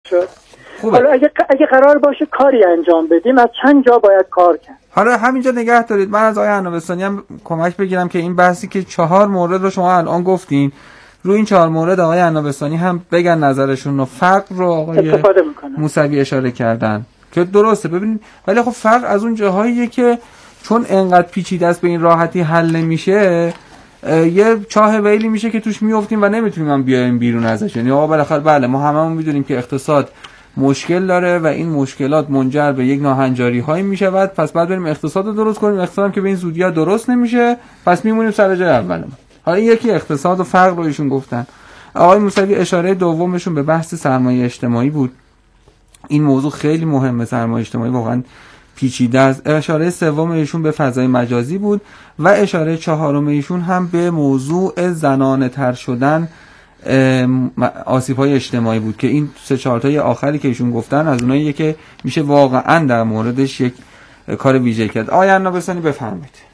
حالا اگه قرار باشه کاری انجام بدیم از چند جا باید کار کرد. حالا همینجا نگه دارید، من از آقای عنابستانی هم کمک بگیرم که این بحثی که 4 مورد رو شما الان گفتین، روی این 4 مورد آقای عنابستانی هم بگن نظرشون رو. فقر رو آقای موسوی اشاره کردن که درسته، ببینید ولی خب فقر از اون جاهاییه که چون انقدر پیچیده است به این راحتی حل نمیشه، یه چاه ویلی میشه که توش میافتیم و نمیتونیم هم بیایم بیرون ازش. یعنی آقا بالاخره بله ما هممون میدونیم که اقتصاد مشکل داره و این مشکلات منجر به یک ناهنجاری هایی میشود، پس بعد بریم اقتصاد رو درست کنیم. اقتصاد که به این زودی‌ها درست نمیشه، پس میمونیم سر جای اولمون. حالا این یکی اقتصاد و فقر رو ایشون گفتن. آقای موسوی اشاره دومشون به بحث سرمایه اجتماعی بود. این موضوع خیلی مهمه، سرمایه اجتماعی واقعا پیچیده است. اشاره سوم ایشون به فضای مجازی بود و اشاره چهارم ایشون هم به موضوع زنانه تر شدن آسیب‌های اجتماعی بود که این 3-4 تای آخری که ایشون گفتن از اوناییه که میشه واقعا در موردش یک کار ویژه کرد. آقای عنابستانی بفرمایید.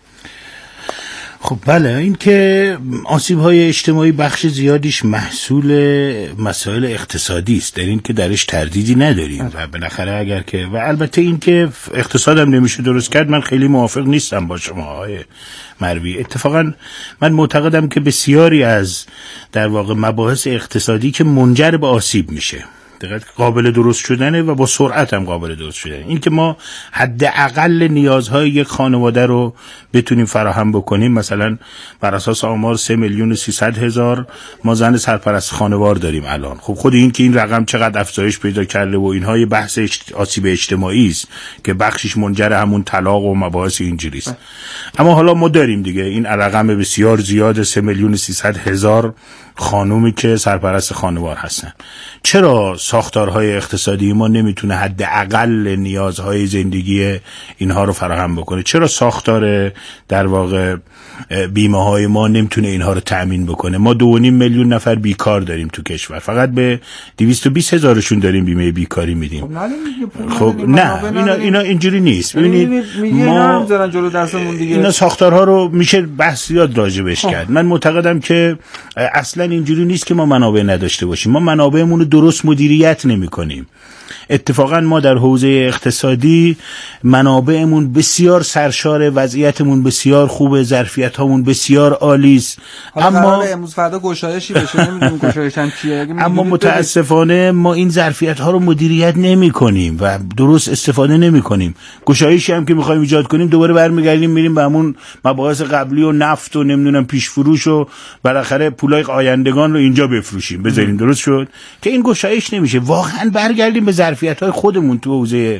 خب بله، این که آسیب‌های اجتماعی بخش زیادیش محصول مسائل اقتصادی است، در این که درش تردیدی نداریم و بالاخره اگر که و البته این که اقتصادم نمیشه درست کرد، من خیلی موافق نیستم با شما آقای مروی. اتفاقا من معتقدم که بسیاری از در واقع مباحث اقتصادی که منجر به آسیب میشه قابل درست شدنه و با سرعت هم قابل درست شدنه. این که ما حداقل نیازهای یک خانواده رو بتونیم فراهم بکنیم، مثلا بر اساس آمار 3,300,000 ما زن سرپرست خانوار داریم الان. خب خود این که این رقم چقدر افزایش پیدا کرده و اینها یه بحث آسیب اجتماعی است که بخشش منجر همون طلاق و مباحث اینجوری است. اما حالا ما داریم دیگه این رقم بسیار زیاد 3,300,000 خانومی که سرپرست خانوار هستن. چرا ساختارهای اقتصادی ما نمیتونه حداقل نیازهای زندگی اینها رو فراهم بکنه؟ چرا ساختار در واقع بیمه های ما نمیتونه اینها رو تأمین بکنه؟ ما 2.5 میلیون نفر بیکار داریم تو کشور، فقط به 220,000شون داریم بیمه بیکاری میدیم. خب نه اینا اینجوری نیست. ببینید ما نمیذارن جلو دستمون دیگه. اینا ساختارها رو میشه بحث زیاد راجبش کرد. من معتقدم که اصلا اینجوری نیست که ما منابع نداشته باشیم، ما منابعمون رو درست مدیریت نمی‌کنیم. اتفاقا ما در حوزه اقتصادی منابعمون بسیار سرشاره، وضعیتمون بسیار خوبه، ظرفیت‌هامون بسیار عالی است. اما امروز فردا گشایشی بشه، نمی‌دونیم گشایش هم چیه. اما متاسفانه ما این ظرفیت‌ها رو مدیریت نمی‌کنیم و درست استفاده نمی‌کنیم. گشایشی هم که می‌خوایم ایجاد کنیم دوباره برمیگردیم میریم به همون مباحث قبلی و نفت و نمی‌دونم پیش فروش و بالاخره پولای آیندگان رو اینجا بفروشیم بذاریم. درست شد که این گشایش نمیشه. واقعا برگردیم به ظرفیت‌های خودمون. تو حوزه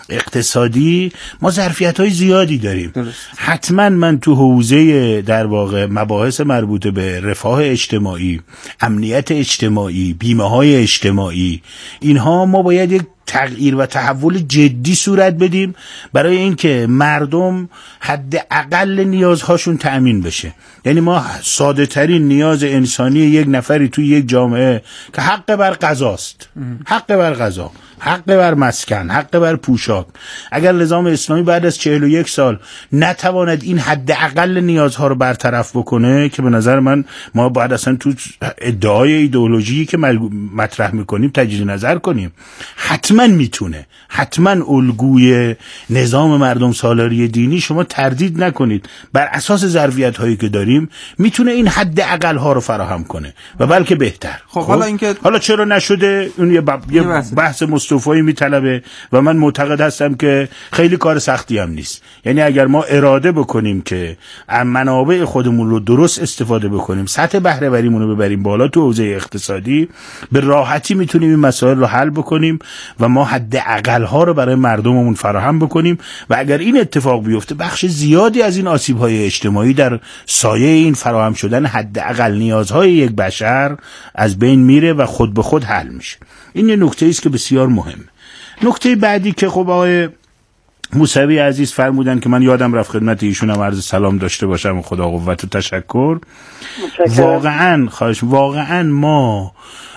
اقتصادی ما ظرفیت‌های زیادی داریم. حتما من تو حوزه در واقع مباحث مربوط به رفاه اجتماعی، امنیت اجتماعی، بیمه‌های اجتماعی، اینها ما باید یک تغییر و تحول جدی صورت بدیم برای اینکه مردم حداقل نیازهاشون تأمین بشه. یعنی ما ساده ترین نیاز انسانی یک نفری توی یک جامعه که حق بر غذاست، حق بر غذا، حق بر مسکن، حق بر پوشاک، اگر نظام اسلامی بعد از 41 سال نتواند این حداقل نیازها رو برطرف بکنه، که به نظر من ما باید اصلا تو ادعای ایدئولوژی که مطرح میکنیم تجدید نظر کنیم. حتما میتونه، حتما الگوی نظام مردم سالاری دینی شما تردید نکنید بر اساس ظرفیت هایی که داریم میتونه این حداقل ها رو فراهم کنه و بلکه بهتر. خب حالا اینکه حالا چرا نشده اون یه بحث مصطفی میطلبه و من معتقد هستم که خیلی کار سختی هم نیست. یعنی اگر ما اراده بکنیم که منابع خودمون رو درست استفاده بکنیم، سطح بهره وریمون رو ببریم بالا تو حوزه اقتصادی، به راحتی میتونیم این مسائل رو حل بکنیم و ما حداقل ها رو برای مردممون فراهم بکنیم. و اگر این اتفاق بیفته بخش زیادی از این آسیب‌های اجتماعی در سایه این فراهم شدن حداقل نیازهای یک بشر از بین میره و خود به خود حل میشه. این یه نکته است که بسیار مهمه. نکته بعدی که خب آقای موسوی عزیز فرمودن که من یادم رفت خدمت ایشون هم عرض سلام داشته باشم و خدا قوت و تشکر. واقعا ما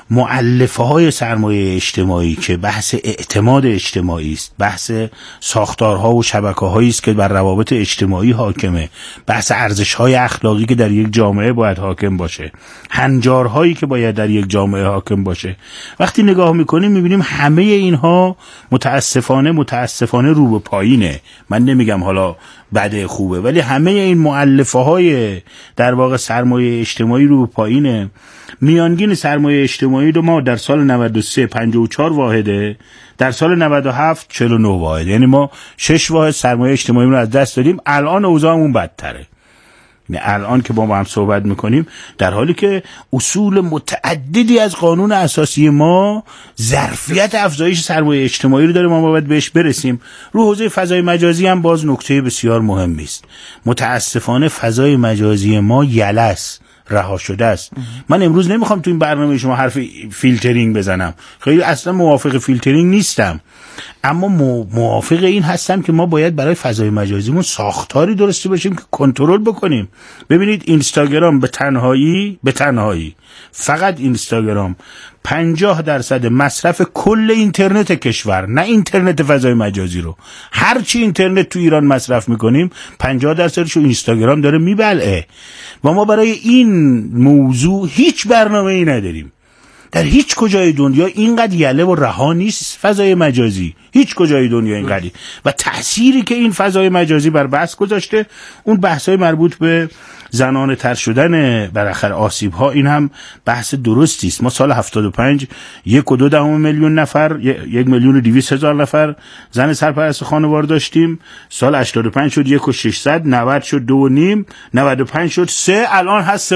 مؤلفه‌های سرمایه اجتماعی که بحث اعتماد اجتماعی است، بحث ساختارها و شبکه‌هایی است که بر روابط اجتماعی حاکمه، بحث ارزش‌های اخلاقی که در یک جامعه باید حاکم باشه، هنجارهایی که باید در یک جامعه حاکم باشه. وقتی نگاه می‌کنیم می‌بینیم همه اینها متاسفانه رو به پایینه. من نمیگم حالا بده خوبه، ولی همه این مؤلفه‌های در واقع سرمایه اجتماعی رو به پایینه. میانگین سرمایه اجتماعی رو ما در سال 93 54 واحده، در سال 97 49 واحد، یعنی ما 6 واحد سرمایه اجتماعی رو از دست دادیم. الان اوضاعمون بدتره، یعنی الان که با هم صحبت میکنیم، در حالی که اصول متعددی از قانون اساسی ما ظرفیت افزایش سرمایه اجتماعی رو داره، ما باید بهش برسیم. رو حوزه فضای مجازی هم باز نکته بسیار مهمی است. متاسفانه فضای مجازی ما یلس رها شده است. من امروز نمیخوام تو این برنامه شما حرف فیلترینگ بزنم، خیلی اصلا موافق فیلترینگ نیستم، اما موافق این هستم که ما باید برای فضای مجازیمون ساختاری درستی باشیم که کنترل بکنیم. ببینید اینستاگرام به تنهایی فقط اینستاگرام 50% مصرف کل اینترنت کشور، نه اینترنت فضای مجازی رو، هرچی اینترنت تو ایران مصرف میکنیم 50%شو اینستاگرام داره میبلعه. و ما برای این موضوع هیچ برنامه‌ای نداریم. در هیچ کجای دنیا اینقدر یله و رها نیست فضای مجازی، هیچ کجای دنیا اینقدری. و تأثیری که این فضای مجازی بر بحث گذاشته، اون بحثای مربوط به زنانه تر شدن بالاخره آسیب ها، این هم بحث درستی است. ما سال 75 1.2 میلیون نفر، 1,200,000 نفر زن سرپرست خانوار داشتیم. سال 85 شد 1,600، 90 شد 2.5، 95 شد 3، الان هست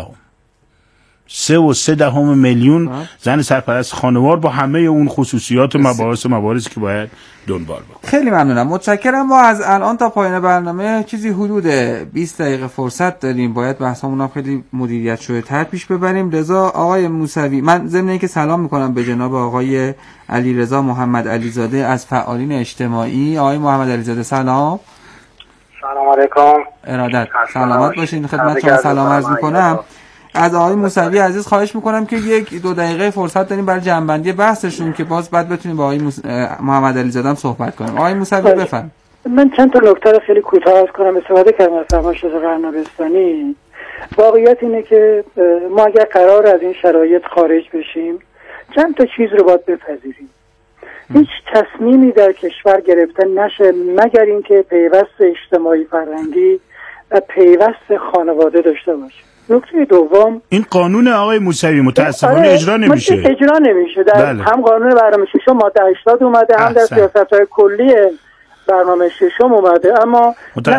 3.3 میلیون زن سرپرست خانوار با همه اون خصوصیات مباحثی که باید دنبال بکنیم. خیلی ممنونم، متشکرم. ما از الان تا پایان برنامه چیزی حدود 20 دقیقه فرصت داریم، باید بحثمون هم خیلی مدیریت شده تر پیش ببریم. رضا آقای موسوی، من ضمن اینکه سلام میکنم به جناب آقای علیرضا محمد علیزاده از فعالین اجتماعی. آقای محمد علیزاده سلام. سلام علیکم. ارادت، سلامت باشین. خدمت شما سلام عرض میکنم. از آقای موسوی عزیز خواهش میکنم که 1-2 دقیقه فرصت داریم برای جنبندی بحثشون که باز بعد بتونیم با آقای محمد علیزاده هم صحبت کنیم. آقای موسوی بفرمایید. من چند تا نکته رو خیلی کوتاه عرض کنم. استفاده کردم از فرمایش قرنبستانی. واقعیت اینه که ما اگر قرار از این شرایط خارج بشیم چند تا چیز رو باید بپذیریم. هیچ تصمیمی در کشور گرفته نشه مگر اینکه پیوست اجتماعی فرهنگی و پیوست خانواده داشته باشه. نکته دوم، این قانون آقای موسوی متاسفانه اجرا نمیشه. در هم قانون برنامه ششم ماده 80 اومده، هم در سیاست‌های کلی برنامه ششم اومده، اما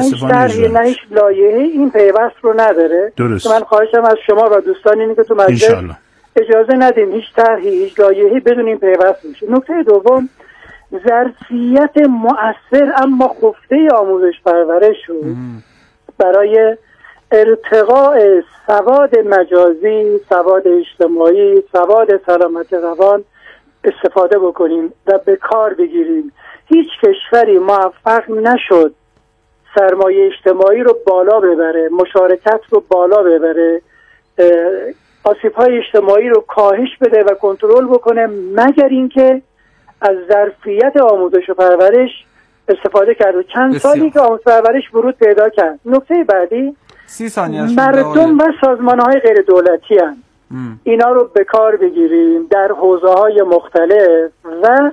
نه هیچ لایحه‌ای این پیوست رو نداره. من خواهشم از شما و دوستان اینه که تو مجلس اجازه ندیم هیچ طرحی، هیچ لایحه‌ای بدون این پیوست بشه. نکته دوم، ظرفیت مؤثر اما خفته آموزش پرورش رو برای ارتقاء سواد مجازی، سواد اجتماعی، سواد سلامت روان استفاده بکنیم و به کار بگیریم. هیچ کشوری موفق نشد سرمایه اجتماعی رو بالا ببره، مشارکت رو بالا ببره، آسیب‌های اجتماعی رو کاهش بده و کنترل بکنه مگر اینکه از ظرفیت آموزش و پرورش استفاده کرد. و چند سالی که آموزش پرورش ورود پیدا کرد. نکته بعدی، 30 ثانیه مردم و سازمان‌های غیر دولتی هستند. اینا رو به کار بگیریم در حوزه‌های مختلف و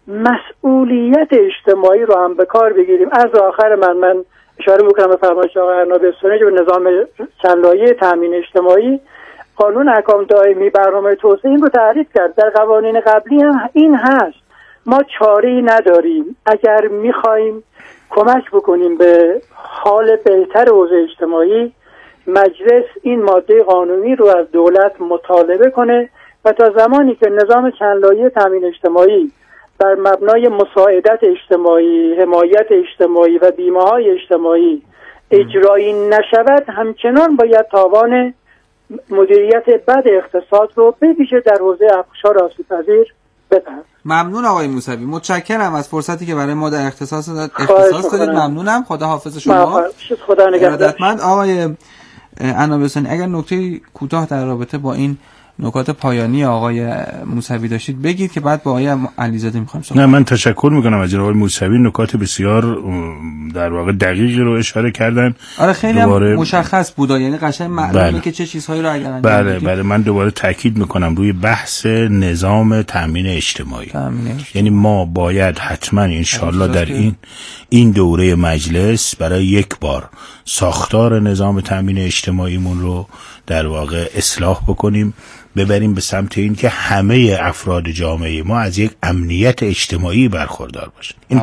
مسئولیت اجتماعی رو هم به کار بگیریم. از آخر من اشاره می‌کنم به فرمایش آقای قرنبستانی به نظام چند لایحه تامین اجتماعی. قانون احکام دائمی برنامه توسعه این رو تعریف کرد. در قوانین قبلی هم این هست. ما چاره‌ای نداریم. اگر می‌خوایم کمک بکنیم به حال بهتر حوزه اجتماعی، مجلس این ماده قانونی رو از دولت مطالبه کنه و تا زمانی که نظام چند لایحه تامین اجتماعی بر مبنای مساعدت اجتماعی، حمایت اجتماعی و بیمه‌های اجتماعی اجرایی نشود، همچنان باید تاوان مدیریت بد اقتصاد رو به ویژه در حوزه افشار آسیب‌پذیر بپردازیم. ممنون آقای موسوی، متشکرم از فرصتی که برای ما در اختصاص دادید. ممنونم. خدا حافظ شما. خدا نگهدار. آقای قرنبستانی، اگر نکته کوتاه در رابطه با این نکات پایانی آقای موسوی داشتید بگید که بعد با آقای علیزاده میخوام صحبت. نه من تشکر میکنم از جناب آقای موسوی، نکات بسیار در واقع دقیقی رو اشاره کردن. آره خیلی هم مشخص بود، یعنی قشنگ معلومه که چه چیزهایی رو اگر انجام بدید. بله من دوباره تاکید میکنم روی بحث نظام تامین اجتماعی. یعنی ما باید حتما ان شاءالله در این دوره مجلس برای یک بار ساختار نظام تامین اجتماعیمون رو در واقع اصلاح بکنیم، ببریم به سمت این که همه افراد جامعه ما از یک امنیت اجتماعی برخوردار باشن. این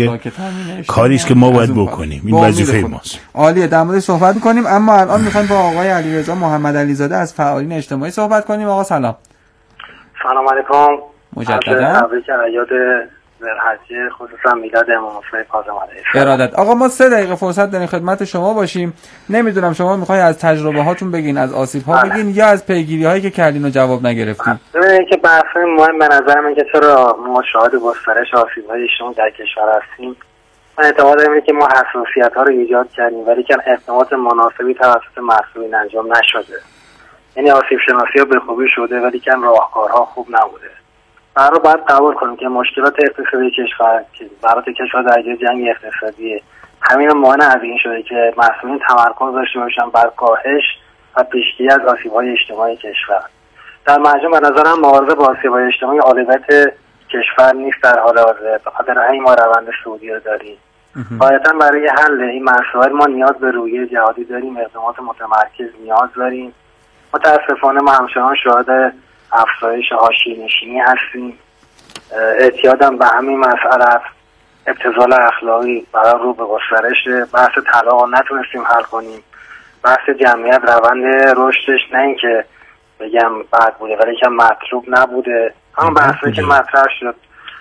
کاری است که ما باید بکنیم، این وظیفه ماست. عالیه، در مورد صحبت می‌کنیم، اما الان می‌خوایم با آقای علیرضا محمد علیزاده از فعالین اجتماعی صحبت کنیم. آقا سلام. سلام علیکم. مجددا تبریک عیاد ذوالحجه، خصوصا میلاد امام حسین کاظم علیه ارادت. آقا ما 3 دقیقه فرصت داریم خدمت شما باشیم. نمیدونم شما میخوای از تجربه هاتون بگین، از آسیب ها بگین، یا از پیگیری هایی که کردین و جواب نگرفتین؟ ببینید که بحث مهم به نظر من که چرا ما شاهد گسترش آسیب های اجتماعی در کشور هستیم. من اعتقاد دارم که ما حساسیت ها رو ایجاد کردیم ولی که اقدامات مناسبی توسط مسئولین انجام نشده. یعنی آسیب شناسی ها به خوبی شده ولی که راهکارها خوب نبوده. برای باید قبول کنیم که مشکلات اقتصادی کشور که برای کشور در جنگ اقتصادی همین مانع از این شده که مسئولین تمرکز داشته باشن بر کاهش و پیشگیری از آسیب‌های اجتماعی کشور. در مجموع به نظرم مبارزه با آسیب‌های اجتماعی اولویت کشور نیست در حال حاضر، به خاطر همین ما روند سعودی رو داریم. غایتا برای حل این مسائل ما نیاز به رویه جهادی داریم، اقدامات متمرکز نیاز داریم. متاسفانه ما همچنان شاهد افزایش حاشیه‌نشینی هستیم. اعتیادم به همین مسئله است. ابتذال اخلاقی برای رو به گسترش. بحث طلاق نتونستیم حل کنیم. بحث جمعیت روند رشدش نه اینکه بگم بد بوده ولی که مطلوب نبوده. همون بحثی که مطرح شد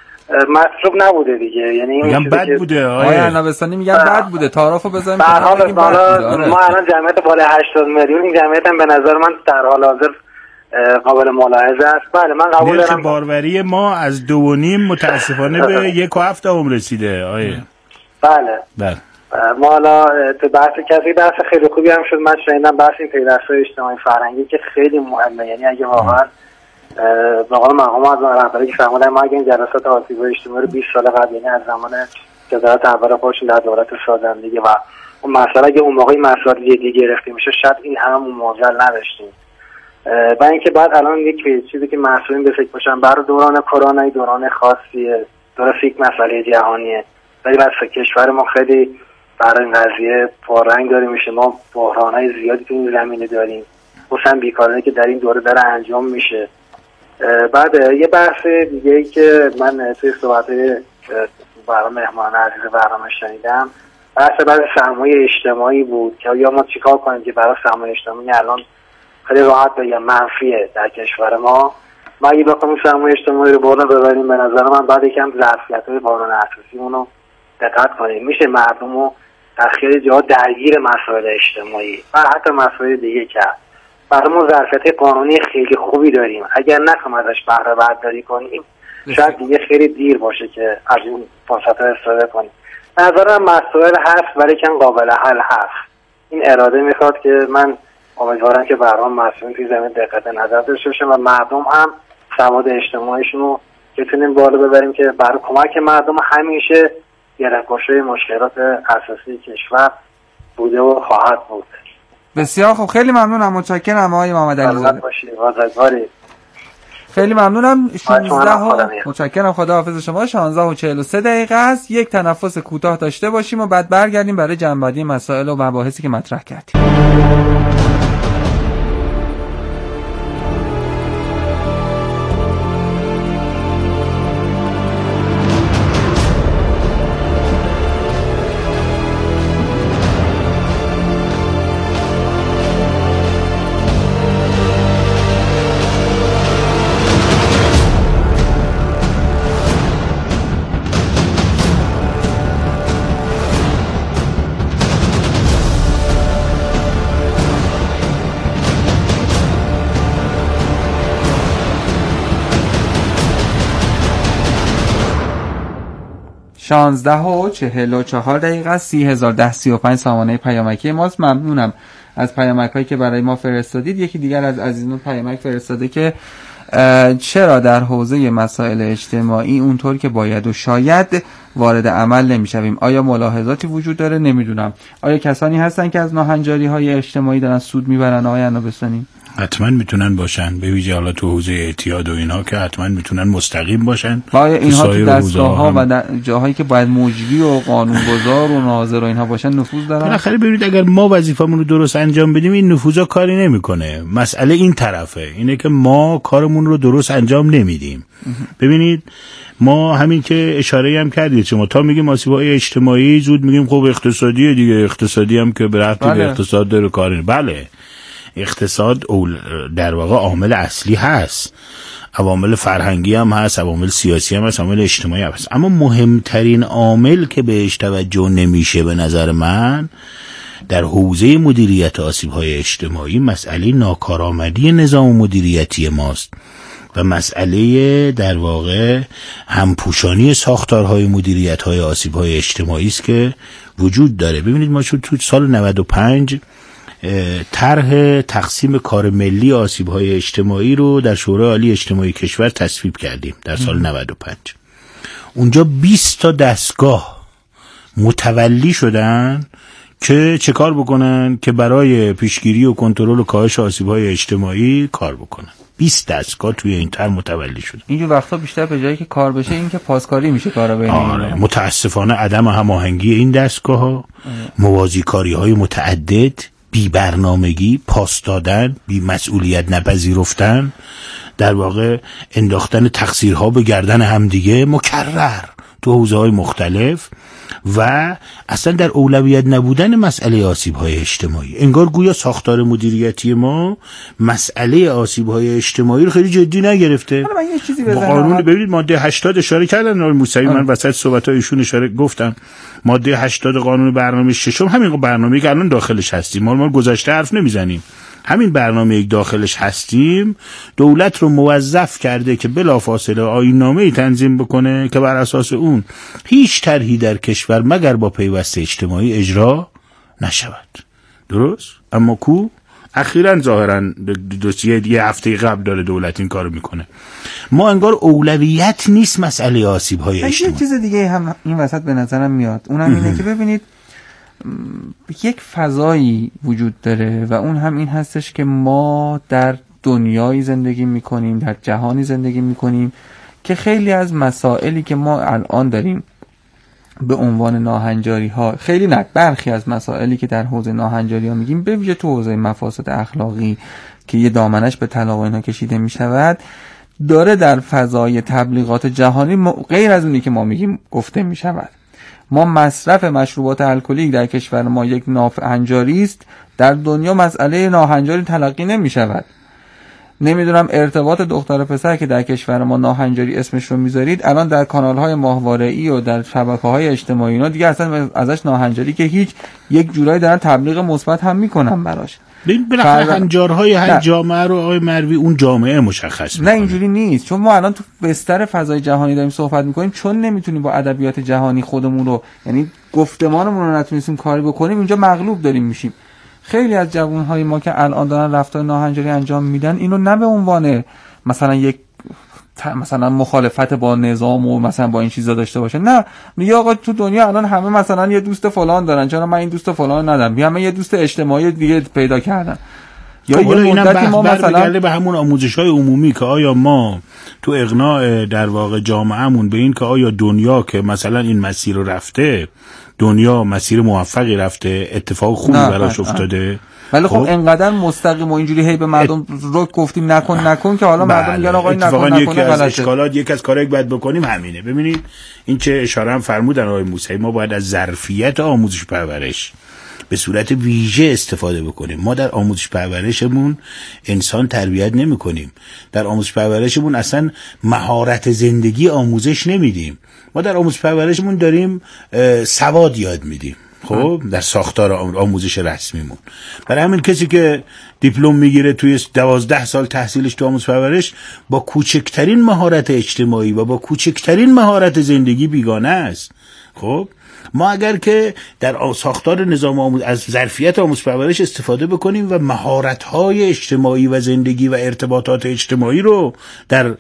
مطلوب نبوده دیگه، یعنی میگم بد بوده. آقای ارنبستانی میگن بد بوده، تعارفو بزنیم. در حال ما الان جمعیت بالای 80 میلیون، این جمعیت هم به نظر من در حال حاضر قابل ملاحظه است. بله من قبول دارم. نرخ باروری ما از 2.5 متاسفانه به 1.7 رسیده. آیه بله ما حالا تو بحث بحث خیلی خوبی هم شد. من شنیدم بحث این پیوست‌های اجتماعی فرهنگی که خیلی مهمه. یعنی اگه واقعا به قول مرحوم از رهبری که فرمودن ما اگه این جلسات آسیب اجتماعی رو 20 سال قبل، یعنی از زمان وزارت اول خودشون در دولت سازندگی و اون مسئله اگه اون موقعی مسائل جدی گرفته میشه شاید این همون معضل نداشتیم. و اینکه بعد الان یک چیزی که مسئولین به فکر باشن برای دوران کرونا دوران خاصیه، درست یک مسئله جهانیه ولی واسه کشور ما خیلی برای این قضیه پررنگ داره میشه. ما بحران‌های زیادی تو این زمینه داریم، خصوصا بیکاری که در این دوره داره انجام میشه. بعد یه بحث دیگه ای که من توی صحبت‌های برای مهمان عزیز برنامه شنیدم بحث سرمایه اجتماعی بود که یا ما چیکار کنیم که برای سرمایه اجتماعی الان خیلی راحت بگم منفیه در کشور ما. ما اگه بخوایم سرمایه اجتماعی رو بالا ببریم به نظر من بعد یکم ظرفیت‌های قانون اساسیمون رو دقت کنیم. میشه مردم رو در خیلی جاها درگیر مسائل اجتماعی و حتی مسائل دیگه کرد. برای ما ظرفیت قانونی خیلی خوبی داریم، اگر نخوایم ازش بهره برداری کنیم شاید دیگه خیلی دیر باشه که از این فرصت‌ها استفاده کنیم. نظرم مسائل هست ولی کن قابل حل هست. این اراده میخواد که من امیدوارم که برام مسئولین توی زمین دقت نظر داشته باشن و مردم هم سواد اجتماعیشون رو بتونیم بالا ببریم که برای کمک مردم همیشه یرک‌گشای مشکلات اساسی کشور بوده و خواهد بود. بسیار خب، خیلی ممنونم، متشکرم آقای محمد علیزاده. خیلی ممنونم. 16 متشکرم، خداحافظ شما. 16:43 است. یک تنفس کوتاه داشته باشیم و بعد برگردیم برای جمع‌بندی مسائل و مباحثی که مطرح کردیم. شانزده و 44 دقیقه است. 30,010 35 سامانه پیامکی ماست. ممنونم از پیامک‌هایی که برای ما فرستادید. یکی دیگر از عزیزان پیامک فرستاده که چرا در حوزه مسائل اجتماعی اونطور که باید و شاید وارد عمل نمیشویم؟ آیا ملاحظاتی وجود داره؟ نمیدونم آیا کسانی هستن که از ناهنجاری‌های اجتماعی دارن سود میبرن آقای عنابستانی؟ حتما میتونن باشن، به ویژه حالا تو حوزه اعتیاد و اینها که حتما میتونن مستقیم باشن. و آیا اینها تو دستگاه‌ها و جاهایی که باید مجری و قانونگذار و ناظر و اینها باشن نفوذ دارن؟ بالاخره ببینید اگر ما وظیفمون رو درست انجام بدیم این نفوذا کاری نمیکنه. مسئله این طرفه، اینه که ما کارمون رو درست انجام نمیدیم. ببینید ما همین که اشاره هم کردید شما تا میگیم آسیب‌های اجتماعی زود میگیم خب اقتصادیه دیگه، اقتصادی هم که به ربطی به اقتصاد داره کاری. بله اقتصاد در واقع عامل اصلی هست، عوامل فرهنگی هم هست، عوامل سیاسی هم هست، عوامل اجتماعی هم هست، اما مهمترین عامل که بهش توجه نمیشه به نظر من در حوزه مدیریت آسیب‌های اجتماعی مسئله ناکارآمدی نظام مدیریتی ماست و مسئله در واقع همپوشانی ساختارهای مدیریت‌های آسیب‌های اجتماعی است که وجود داره. ببینید ما تو سال 95 طرح تقسیم کار ملی آسیب‌های اجتماعی رو در شورای عالی اجتماعی کشور تصویب کردیم در سال 95. اونجا 20 تا دستگاه متولی شدن که چه کار بکنن که برای پیشگیری و کنترل و کاهش آسیب‌های اجتماعی کار بکنن. 20 دستگاه توی این طرح متولی شدن. اینجور وقتا بیشتر به جایی که کار بشه این که پاسکاری میشه کارا بین اینا. متاسفانه عدم هماهنگی این دستگاه‌ها، موازیکاری‌های متعدد، بی برنامگی، پاس دادن، بی مسئولیت نپذیرفتن، در واقع انداختن تقصیرها به گردن همدیگه مکرر تو حوزه‌های مختلف و اصلا در اولویت نبودن مسئله آسیب‌های اجتماعی. انگار گویا ساختار مدیریتی ما مسئله آسیب‌های اجتماعی رو خیلی جدی نگرفته. من یه چیزی بزنم. قانون ببینید ماده 80 اشاره کردن آقای موسوی، من وسط صحبت‌های ایشون اشاره گفتم. ماده 80 قانون برنامه ششم همین برنامه‌ای که الان داخلش هستیم، ما گذشته حرف نمیزنیم، همین برنامه‌ای که داخلش هستیم دولت رو موظف کرده که بلافاصله آیین‌نامه‌ای تنظیم بکنه که بر اساس اون هیچ طرحی در کشور مگر با پیوست اجتماعی اجرا نشود. درست؟ اما کو اخیراً ظاهراً یه هفته قبل داره دولت این کارو میکنه. ما انگار اولویت نیست مسئله آسیب‌های اجتماعی. یه چیز دیگه هم این وسط به نظرم میاد، اونم اینه که ببینید یک فضایی وجود داره و اون هم این هستش که ما در دنیایی زندگی میکنیم، در جهانی زندگی میکنیم که خیلی از مسائلی که ما الان داریم به عنوان ناهنجاری ها، خیلی نه برخی از مسائلی که در حوزه ناهنجاری ها میگیم، به ویژه تو حوزه مفاسد اخلاقی که یه دامنش به طلاق و اینا کشیده میشود، داره در فضای تبلیغات جهانی غیر از اونی که ما میگیم گفته میشود. ما مصرف مشروبات الکلی در کشور ما یک ناهنجاری است، در دنیا مسئله ناهنجاری تلقی نمی شود. نمیدونم ارتباط دختر پسر که در کشور ما ناهنجاری اسمش رو میذارید، الان در کانال‌های ماهواره‌ای و در شبکه‌های اجتماعی اینا دیگه اصلا ازش ناهنجاری که هیچ، یک جورایی دارن تبلیغ مثبت هم میکنن براش. بالاخره هنجارهای هر جامعه رو آقای مروی اون جامعه مشخص میکنه. نه اینجوری نیست، چون ما الان تو بستر فضای جهانی داریم صحبت میکنیم، چون نمیتونیم با ادبیات جهانی خودمون رو، یعنی گفتمانمون رو نتونستیم کاری بکنیم، اینجا مغلوب داریم میشیم. خیلی از جوانهای ما که الان دارن رفتار ناهنجاری انجام میدن، اینو نه به عنوان مثلا یک مثلا مخالفت با نظام و مثلا با این چیزا داشته باشه، نه میگه آقا تو دنیا الان همه مثلا یه دوست فلان دارن، چرا من این دوست فلان ندارم، همه یه دوست اجتماعی دیگه پیدا کردن. یا یه مدتی ما مثلا به همون آموزش‌های عمومی که آیا ما تو اقناع در واقع جامعهمون به این که آیا دنیا که مثلا این مسیر رو رفته، دنیا مسیر موفقی رفته، اتفاق خوبی براش افتاده، ولی خب اینقدر مستقیم و اینجوری هی به مردم رو گفتیم نکن که حالا مردم میگن آقا این نکن یکی از اشکالات، یکی از کارهایی که باید بکنیم همینه. ببینید این چه اشاره هم فرمودن آقای موسوی، ما باید از ظرفیت آموزش پرورش به صورت ویژه استفاده بکنیم. ما در آموزش پرورشمون انسان تربیت نمی کنیم، در آموزش پرورشمون اصلا مهارت زندگی آموزش نمیدیم، ما در آموزش پرورشمون داریم سواد یاد میدیم. خب در ساختار آموزش رسمیمون، برای همین کسی که دیپلم میگیره توی 12 سال تحصیلش تو آموزش پرورش با کوچکترین مهارت اجتماعی و با کوچکترین مهارت زندگی بیگانه است. خب ما اگر که در ساختار نظام آموزش از ظرفیت آموزش پرورش استفاده بکنیم و مهارت‌های اجتماعی و زندگی و ارتباطات اجتماعی رو در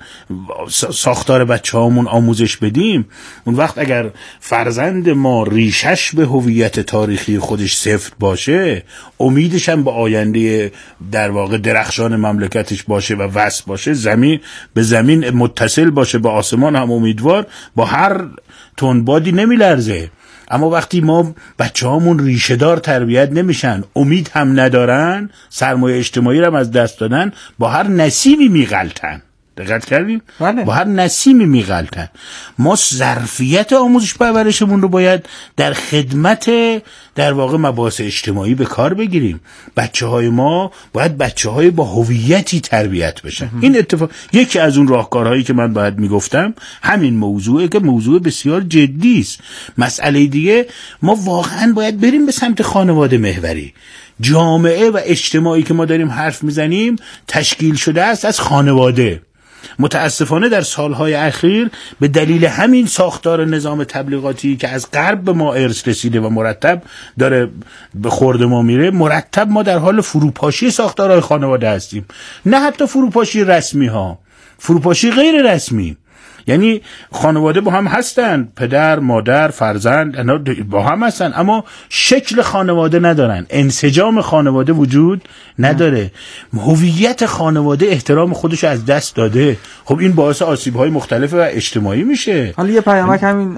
ساختار بچه‌هامون آموزش بدیم، اون وقت اگر فرزند ما ریشش به هویت تاریخی خودش سفت باشه، امیدش هم به آینده در واقع درخشان مملکتش باشه و وصل باشه، زمین به زمین متصل باشه، به آسمان هم امیدوار، با هر تندبادی نمیلرزه. اما وقتی ما بچه‌هامون ریشه‌دار تربیت نمیشن، امید هم ندارن، سرمایه اجتماعی رو هم از دست دادن، با هر نسیمی میغلطن. دقت کردین؟ بله. با هر نسیمی میغلطن. ما ظرفیت آموزش پرورشمون رو باید در خدمت در واقع مباحث اجتماعی به کار بگیریم. بچه‌های ما باید بچه‌های با هویتی تربیت بشن. این اتفاق یکی از اون راهکارهایی که من باید میگفتم همین موضوعه که موضوع بسیار جدی است. مسئله دیگه، ما واقعا باید بریم به سمت خانواده محوری. جامعه و اجتماعی که ما داریم حرف میزنیم تشکیل شده است از خانواده. متاسفانه در سالهای اخیر به دلیل همین ساختار نظام تبلیغاتی که از غرب به ما ارث رسیده و مرتب داره به خورد ما میره، مرتب ما در حال فروپاشی ساختارهای خانواده هستیم. نه حتی فروپاشی رسمی ها، فروپاشی غیر رسمی. یعنی خانواده با هم هستن، پدر، مادر، فرزند اینا با هم هستن، اما شکل خانواده ندارن، انسجام خانواده وجود نداره، هویت خانواده احترام خودش از دست داده. خب این باعث آسیب‌های مختلف و اجتماعی میشه. حالا یه پیامک، همین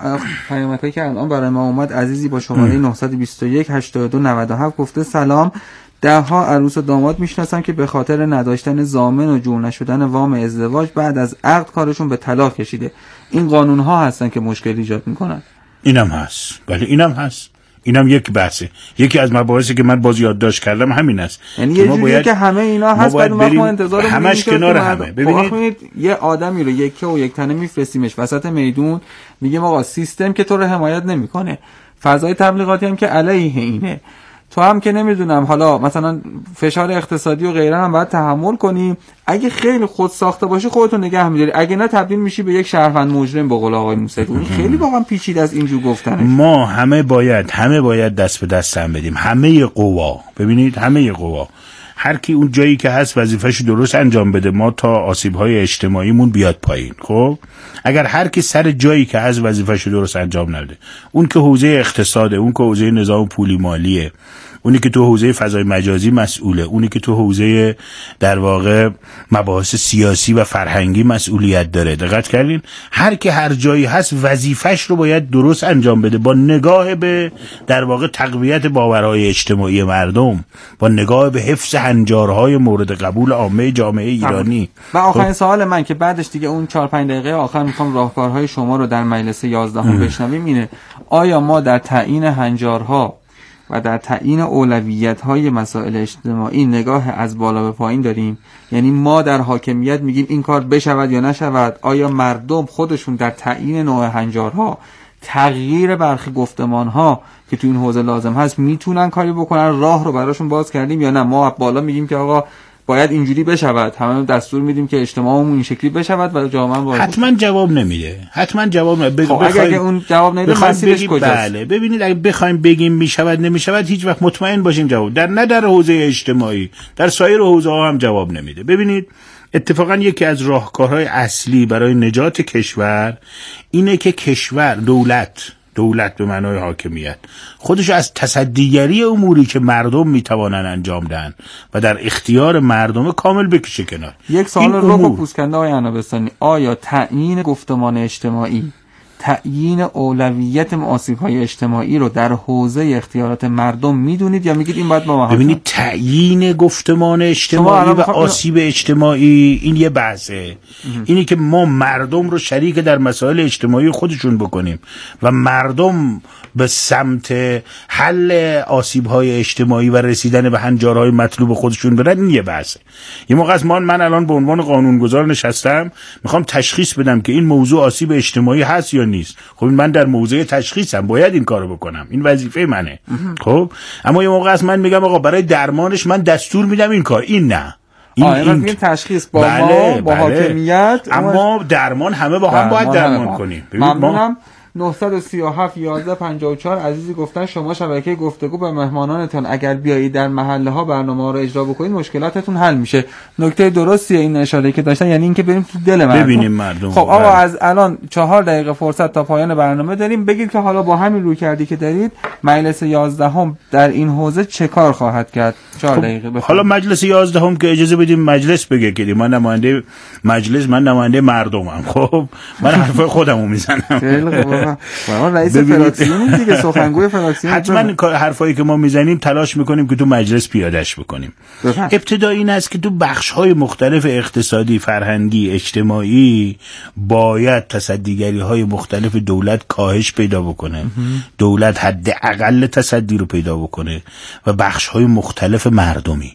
پیامکی که الان برای ما اومد، عزیزی با شماره 921 8297 گفته سلام، ده‌ها عروس و داماد میشناسم که به خاطر نداشتن ضامن و جور نشدن وام ازدواج بعد از عقد کارشون به طلاق کشیده. این قانون‌ها هستن که مشکل ایجاد میکنن. اینم هست. بله اینم هست. اینم یک بحثه. یکی از مباحثی که من باز یادداشت کردم همین است. یعنی یه جوریه که همه اینا هست، بعد ما انتظار همش کنار همه. ببینید یه آدمی رو یکی و یک تنه میفرستیمش وسط میدون، میگیم آقا سیستم که تو رو حمایت نمیکنه، فضای تبلیغاتی هم که علیه اینه، تو هم که نمیدونم حالا مثلا فشار اقتصادی و غیره هم باید تحمل کنی. اگه خیلی خود ساخته باشی خودتو نگه می‌داری، اگه نه تبدیل میشی به یک شهروند مجرم به قول آقای موسوی. خیلی واقعا پیچیده از اینجور گفتنش. ما همه باید دست به دست هم بدیم، همه قوا. ببینید همه قوا، هر کی اون جایی که هست وظیفه‌شو درست انجام بده، ما تا آسیب‌های اجتماعیمون بیاد پایین. خب اگر هر کی سر جایی که از وظیفه‌شو درست انجام نده، اون که حوزه اقتصاده، اون که حوزه نظام پولی مالیه، اونی که تو حوزه فضای مجازی مسئوله، اونی که تو حوزه در واقع مباحث سیاسی و فرهنگی مسئولیت داره، دقت کردین؟ هر کی هر جایی هست وظیفه‌ش رو باید درست انجام بده، با نگاه به در واقع تقویت باورهای اجتماعی مردم، با نگاه به حفظ هنجارهای مورد قبول عامه جامعه ایرانی. و آخرین سوال من که بعدش دیگه اون 4-5 دقیقه آخر میخوام راهکارهای شما رو در مجلس 11 بشنویم اینه: آیا ما در تعیین هنجارها و در تعیین اولویت‌های مسائل اجتماعی نگاه از بالا به پایین داریم؟ یعنی ما در حاکمیت میگیم این کار بشود یا نشود؟ آیا مردم خودشون در تعیین نوع هنجارها، تغییر برخی گفتمان‌ها که تو این حوزه لازم هست میتونن کاری بکنن؟ راه رو براشون باز کردیم یا نه ما بالا میگیم که آقا باید اینجوری بشود، همه دستور میدیم که اجتماعمون این شکلی بشود و جامعه حتما جواب نمیده. خب اگه اون جواب نمیده مسیرش کجاست؟ بله ببینید، اگه بخوایم بگیم میشود نمیشود، هیچ وقت مطمئن باشیم جواب در حوزه اجتماعی، در سایر حوزه ها هم جواب نمیده. ببینید اتفاقا یکی از راهکارهای اصلی برای نجات کشور اینه که کشور، دولت به معنای حاکمیت، خودش از تصدیگری اموری که مردم میتوانن انجام دهن و در اختیار مردم کامل بکشه کنار. یک سوال رو با پوسکنده آقای عنابستانی: آیا تعیین گفتمان اجتماعی، تعیین اولویت آسیب‌های اجتماعی رو در حوزه اختیارات مردم میدونید یا میگید این باید با ما؟ ببینید تعیین گفتمان اجتماعی و آسیب اجتماعی این یه بحثه. اینی که ما مردم رو شریک در مسائل اجتماعی خودشون بکنیم و مردم به سمت حل آسیب‌های اجتماعی و رسیدن به هنجارهای مطلوب خودشون برن، این یه بحثه. یه موقع از من الان به عنوان قانونگذار نشستم، میخوام تشخیص بدم که این موضوع آسیب اجتماعی هست یا نیست. خب من در موضع تشخیصم، باید این کارو بکنم، این وظیفه منه. خب اما یه موقع از من میگم آقا برای درمانش من دستور میدم این کار، این نه. این تشخیص با ما با حاکمیت، اما درمان همه با هم باید درمان کنیم. ممنونم. 937 11 54 عزیزی گفتن شما شبکه گفتگو به مهمانانتون اگر بیایید در محله ها برنامه رو اجرا بکنید مشکلاتتون حل میشه. نکته درستیه این اشاره که داشتن، یعنی اینکه بریم تو دل مردم ببینیم مردم. خب آقا از الان 4 دقیقه فرصت تا پایان برنامه داریم، بگید که حالا با همین روی کردی که دارید مجلس 11 در این حوزه چه کار خواهد کرد؟ 4 دقیقه بفرمایید. حالا مجلس 11 که اجازه بدیم مجلس بگه که من نماینده مجلس، من نماینده مردمم. خب من حرفای خودمو میزنم. خیلی خوب. رئیس فراکسیون دیگه، سخنگوی فراکسیون. حتما حرفایی که ما میزنیم تلاش میکنیم که تو مجلس پیادهش بکنیم. ابتدا این است که تو بخش‌های مختلف اقتصادی، فرهنگی، اجتماعی باید تصدیگری‌های مختلف دولت کاهش پیدا بکنه. دولت حداقل تصدی رو پیدا بکنه و بخش‌های مختلف مردمی،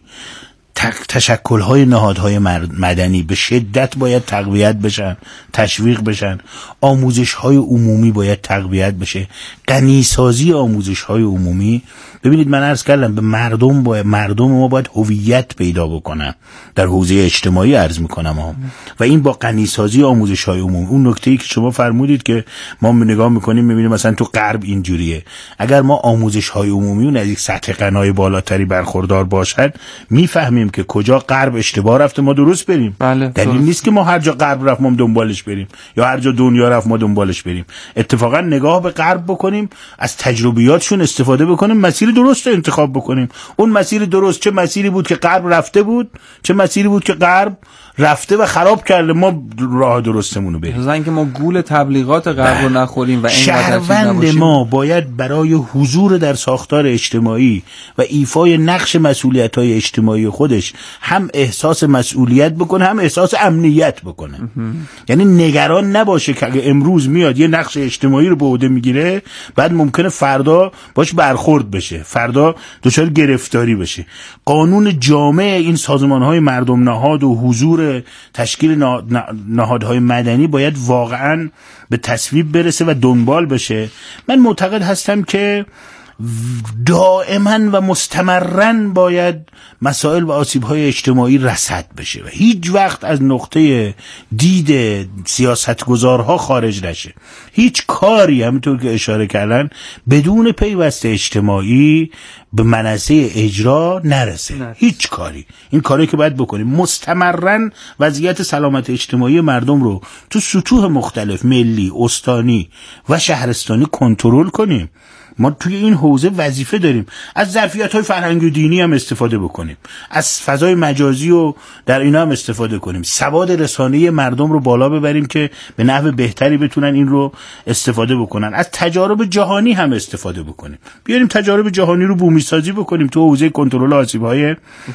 تشکل‌های نهادهای مدنی به شدت باید تقویت بشن، تشویق بشن. آموزش‌های عمومی باید تقویت بشه، غنی‌سازی آموزش‌های عمومی. ببینید من عرض کردم به مردم ما باید هویت پیدا بکنن در حوزه اجتماعی عرض میکنم و این با غنی‌سازی آموزش‌های عمومی. اون نکته‌ای که شما فرمودید که ما نگاه میکنیم میبینیم مثلا تو غرب اینجوریه، اگر ما آموزش‌های عمومی اون از یک سطح غنای بالاتری برخوردار باشد میفهمیم که کجا غرب اشتباه رفته ما درست بریم. دلیل نیست که ما هر جا غرب رفت ما دنبالش بریم یا هر جا دنیا رفت ما دنبالش بریم. اتفاقا نگاه به غرب بکنیم، از تجربیاتشون استفاده بکنیم، مسیر درست رو انتخاب بکنیم. اون مسیر درست چه مسیری بود که غرب رفته بود، چه مسیری بود که غرب رفته و خراب کرده، ما راه درستمون رو بریم. اینکه ما گول تبلیغات غرب رو نخوریم و شهروند ما باید برای حضور در ساختار اجتماعی و ایفای نقش مسئولیت‌های اجتماعی خودش هم احساس مسئولیت بکنه، هم احساس امنیت بکنه. یعنی نگران نباشه که اگه امروز میاد یه نقش اجتماعی رو به عهده میگیره، بعد ممکنه فردا باش برخورد بشه، فردا دچار گرفتاری بشه. قانون جامع این سازمان‌های مردم نهاد و حضور تشکیل نهادهای مدنی باید واقعاً به تصویب برسه و دنبال بشه. من معتقد هستم که دائما و مستمرن باید مسائل و آسیب‌های اجتماعی رصد بشه و هیچ وقت از نقطه دید سیاستگزارها خارج نشه. هیچ کاری همونطور که اشاره کردن بدون پیوست اجتماعی به منصه اجرا نرسه. هیچ کاری. این کاری که باید بکنیم مستمرن وضعیت سلامت اجتماعی مردم رو تو سطوح مختلف، ملی، استانی و شهرستانی کنترل کنیم. ما توی این حوزه وظیفه داریم. از ظرفیت‌های فرهنگی و دینی هم استفاده بکنیم، از فضای مجازی و در اینا هم استفاده کنیم، سواد رسانه‌ای مردم رو بالا ببریم که به نحو بهتری بتونن این رو استفاده بکنن، از تجارب جهانی هم استفاده بکنیم، بیاریم تجارب جهانی رو بومی سازی بکنیم تو حوزه کنترل آسیب‌های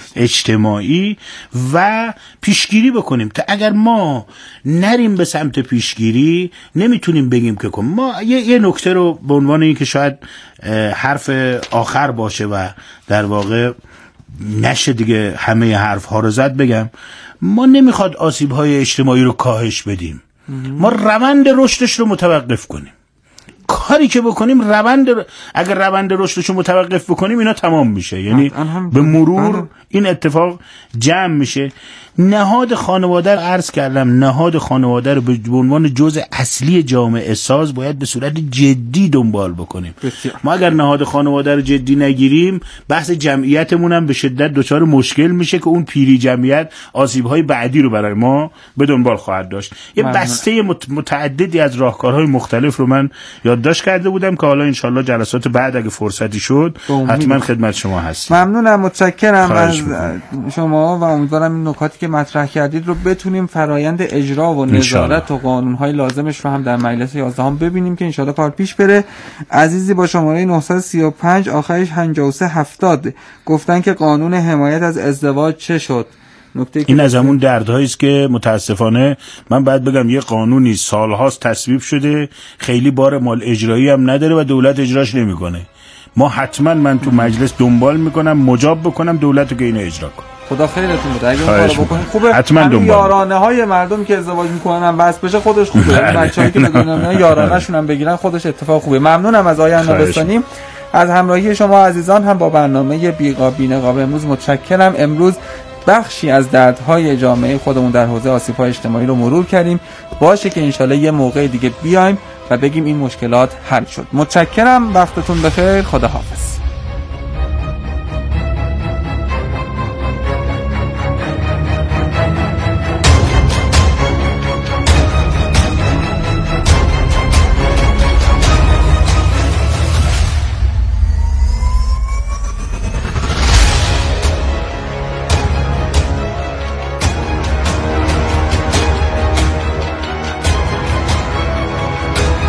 اجتماعی و پیشگیری بکنیم. تا اگر ما نریم به سمت پیشگیری نمیتونیم بگیم که ما یه نکته رو به عنوان این که شاید حرف آخر باشه و در واقع نشه دیگه همه حرف ها رو زد بگم، ما نمیخواد آسیب های اجتماعی رو کاهش بدیم، ما روند رشدش رو متوقف کنیم. کاری که بکنیم اگر روند رشدش رو متوقف بکنیم اینا تمام میشه، یعنی به مرور این اتفاق جمع میشه. نهاد خانواده رو عرض کردم، نهاد خانواده رو به عنوان جزء اصلی جامعه ساز باید به صورت جدی دنبال بکنیم. ما اگر نهاد خانواده رو جدی نگیریم بحث جمعیتمون هم به شدت دچار مشکل میشه که اون پیری جمعیت آسیب‌های بعدی رو برای ما به دنبال خواهد داشت. یه بسته متعددی از راهکارهای مختلف رو من یادداشت کرده بودم که حالا انشالله جلسات بعد اگه فرصتی شد حتما خدمت شما هستم. ممنونم، متشکرم از شما و امیدوارم این نکاتی که مطرح کردید رو بتونیم فرایند اجرا و نظارت و قانون‌های لازمش رو هم در مجلس 11 هم ببینیم که انشالله کار پیش بره. عزیزی با شماره 935 آخرش 5370 گفتن که قانون حمایت از ازدواج چه شد؟ این از همون دردهایی است که متاسفانه من باید بگم یه قانونی سالهاست تصویب شده، خیلی بار مال اجرایی هم نداره و دولت اجراش نمیکنه. ما حتما من تو مجلس دنبال میکنم مجاب بکنم دولت رو که اینو اجرا کنه. خدا خیرتون بده. اگه اون کارو بکنید خوبه. حتما یارانه های مردم که ازدواج میکنن واسه بشه خودش خوبه. بچه‌هایی که بدون یارانه شون هم بگیرن خودش اتفاق خوبه. ممنونم از آقای نوبستانی از همراهی شما عزیزان. هم با برنامه بی‌نقاب امروز متشکرم. امروز بخشی از دردهای جامعه خودمون در حوزه آسیب‌های اجتماعی رو مرور کردیم. باشه که انشالله یه موقع دیگه بیایم و بگیم این مشکلات حل شد. متشکرم، وقتتون بخیر، خداحافظ.